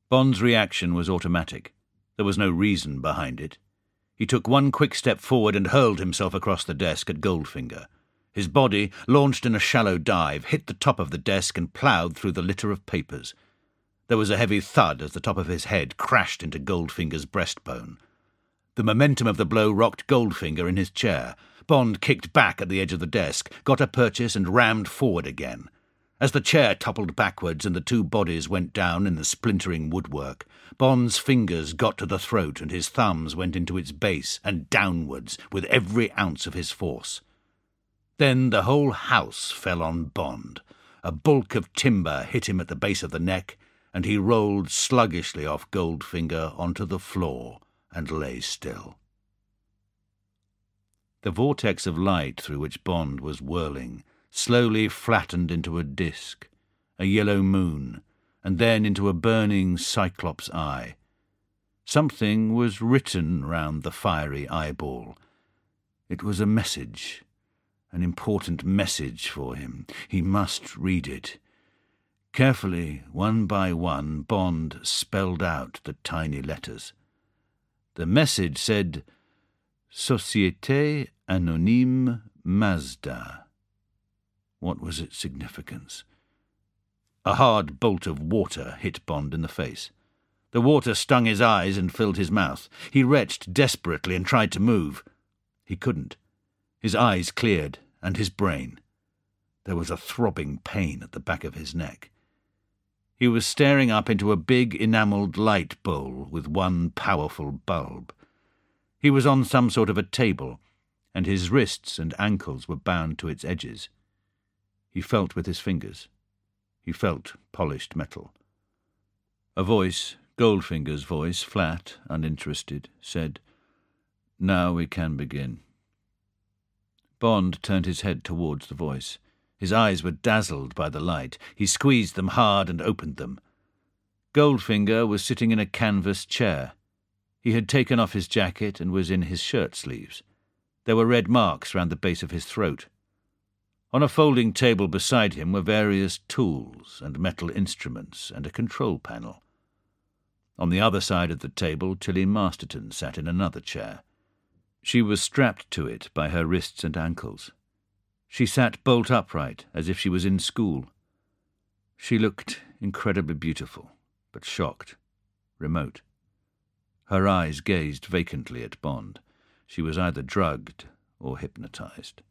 Bond's reaction was automatic. There was no reason behind it. He took one quick step forward and hurled himself across the desk at Goldfinger. His body, launched in a shallow dive, hit the top of the desk and ploughed through the litter of papers. There was a heavy thud as the top of his head crashed into Goldfinger's breastbone. The momentum of the blow rocked Goldfinger in his chair. Bond kicked back at the edge of the desk, got a purchase and rammed forward again. As the chair toppled backwards and the two bodies went down in the splintering woodwork, Bond's fingers got to the throat and his thumbs went into its base and downwards with every ounce of his force. Then the whole house fell on Bond. A bulk of timber hit him at the base of the neck, and he rolled sluggishly off Goldfinger onto the floor and lay still. The vortex of light through which Bond was whirling slowly flattened into a disk, a yellow moon, and then into a burning cyclops eye. Something was written round the fiery eyeball. It was a message, an important message for him. He must read it. Carefully, one by one, Bond spelled out the tiny letters. The message said, Société Anonyme Mazda. What was its significance? A hard bolt of water hit Bond in the face. The water stung his eyes and filled his mouth. He retched desperately and tried to move. He couldn't. His eyes cleared, and his brain. There was a throbbing pain at the back of his neck. He was staring up into a big enamelled light bowl with one powerful bulb. He was on some sort of a table, and his wrists and ankles were bound to its edges. He felt with his fingers. He felt polished metal. A voice, Goldfinger's voice, flat, uninterested, said, "Now we can begin." Bond turned his head towards the voice. His eyes were dazzled by the light. He squeezed them hard and opened them. Goldfinger was sitting in a canvas chair. He had taken off his jacket and was in his shirt sleeves. There were red marks round the base of his throat. On a folding table beside him were various tools and metal instruments and a control panel. On the other side of the table, Tilly Masterton sat in another chair. She was strapped to it by her wrists and ankles. She sat bolt upright, as if she was in school. She looked incredibly beautiful, but shocked, remote. Her eyes gazed vacantly at Bond. She was either drugged or hypnotized.